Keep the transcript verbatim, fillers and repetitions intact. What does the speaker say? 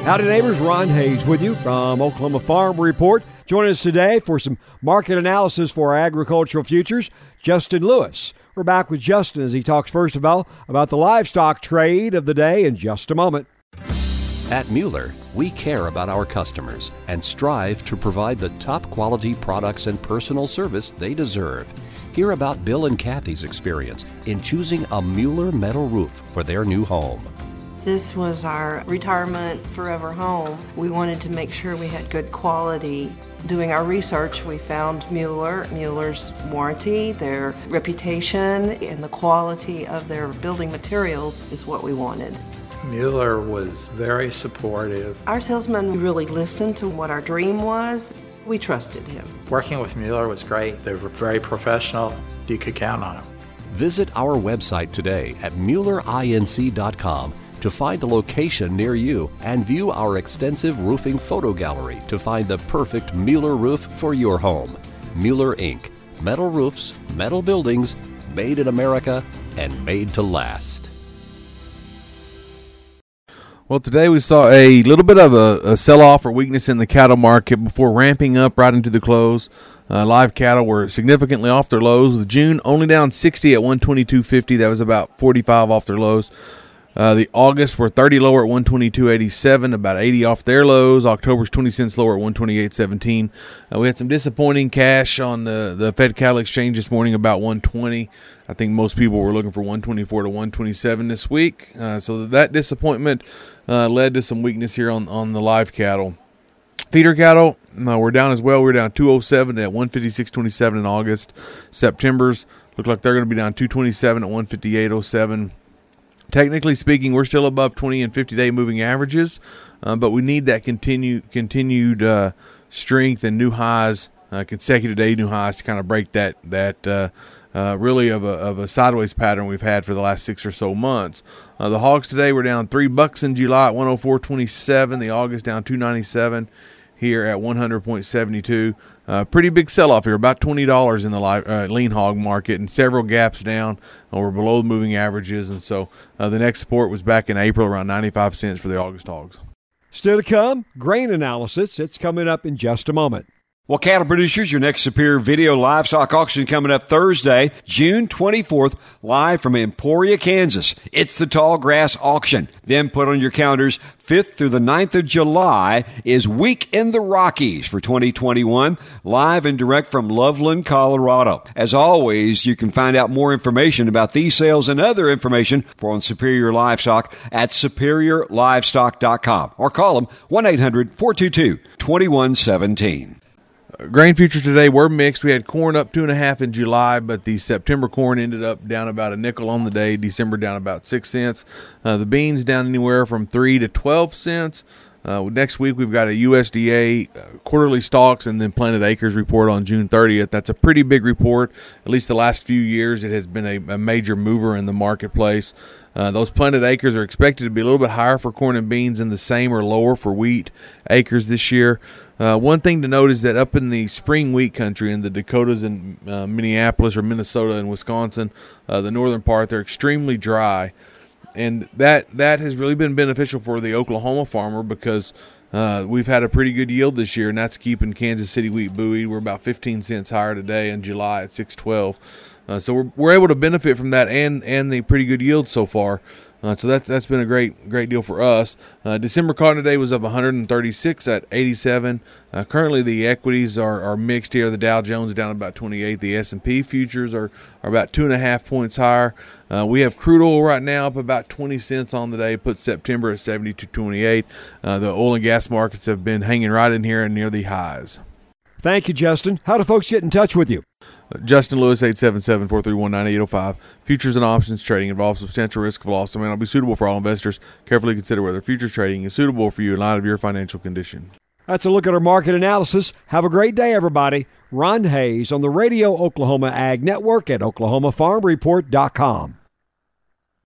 Howdy neighbors, Ron Hayes with you from Oklahoma Farm Report. Joining us today for some market analysis for our agricultural futures, Justin Lewis. We're back with Justin as he talks first of all about the livestock trade of the day in just a moment. At Mueller, we care about our customers and strive to provide the top quality products and personal service they deserve. Hear about Bill and Kathy's experience in choosing a Mueller metal roof for their new home. This was our retirement forever home. We wanted to make sure we had good quality. Doing our research, we found Mueller, Mueller's warranty, their reputation, and the quality of their building materials is what we wanted. Mueller was very supportive. Our salesman really listened to what our dream was. We trusted him. Working with Mueller was great. They were very professional. You could count on them. Visit our website today at Mueller Inc dot com to find a location near you and view our extensive roofing photo gallery to find the perfect Mueller roof for your home. Mueller Incorporated. Metal roofs, metal buildings, made in America and made to last. Well, today we saw a little bit of a, a sell-off or weakness in the cattle market before ramping up right into the close. Uh, live cattle were significantly off their lows, with June only down sixty at one twenty-two fifty. That was about forty-five off their lows. Uh, the August were thirty lower at one twenty-two eighty-seven, about eighty off their lows. October's twenty cents lower at one twenty-eight seventeen. Uh, we had some disappointing cash on the, the Fed Cattle Exchange this morning, about one twenty. I think most people were looking for one twenty-four to one twenty-seven this week. Uh, so that disappointment uh, led to some weakness here on, on the live cattle. Feeder cattle, no, we're down as well. We're down two oh seven at one fifty-six twenty-seven in August. September's look like they're going to be down two twenty-seven at one fifty-eight oh seven. Technically speaking, we're still above twenty and fifty-day moving averages, uh, but we need that continue, continued uh, strength and new highs, uh, consecutive day new highs to kind of break that that uh, uh, really of a of a sideways pattern we've had for the last six or so months. Uh, the hogs today were down three bucks in July at one oh four twenty-seven. The August down two ninety-seven here at one hundred seventy-two. Uh, pretty big sell-off here, about twenty dollars in the live, uh, lean hog market, and several gaps down. Uh, we're below the moving averages, and so uh, the next support was back in April around ninety-five cents for the August hogs. Still to come, grain analysis. It's coming up in just a moment. Well, cattle producers, your next Superior Video Livestock Auction coming up Thursday, June twenty-fourth, live from Emporia, Kansas. It's the Tall Grass Auction. Then put on your calendars, fifth through the ninth of July is Week in the Rockies for twenty twenty-one, live and direct from Loveland, Colorado. As always, you can find out more information about these sales and other information for on Superior Livestock at superior livestock dot com or call them one eight hundred four two two two one one seven. Grain futures today were mixed. We had corn up two and a half in July, but the September corn ended up down about a nickel on the day. December down about six cents. Uh, the beans down anywhere from three to twelve cents. Uh, next week we've got a U S D A uh, quarterly stocks and then planted acres report on June thirtieth. That's a pretty big report. At least the last few years, it has been a, a major mover in the marketplace. Uh, those planted acres are expected to be a little bit higher for corn and beans and the same or lower for wheat acres this year. Uh, one thing to note is that up in the spring wheat country in the Dakotas and uh, Minneapolis or Minnesota and Wisconsin, uh, the northern part, they're extremely dry. And that that has really been beneficial for the Oklahoma farmer because uh, we've had a pretty good yield this year, and that's keeping Kansas City wheat buoyed. We're about fifteen cents higher today in July at six twelve. Uh, so we're we're able to benefit from that and and the pretty good yield so far. Uh, so that's that's been a great great deal for us. Uh, December cotton today was up one hundred thirty-six at eighty-seven. Uh, currently, the equities are, are mixed here. The Dow Jones is down about twenty-eight. The S and P futures are, are about two and a half points higher. Uh, we have crude oil right now up about twenty cents on the day. Puts September at seventy-two twenty-eight. Uh, the oil and gas markets have been hanging right in here and near the highs. Thank you, Justin. How do folks get in touch with you? Uh, Justin Lewis, eight seven seven, four three one, nine eight zero five. Futures and options trading involves substantial risk of loss and may not be suitable for all investors. Carefully consider whether futures trading is suitable for you in light of your financial condition. That's a look at our market analysis. Have a great day, everybody. Ron Hayes on the Radio Oklahoma Ag Network at oklahoma farm report dot com.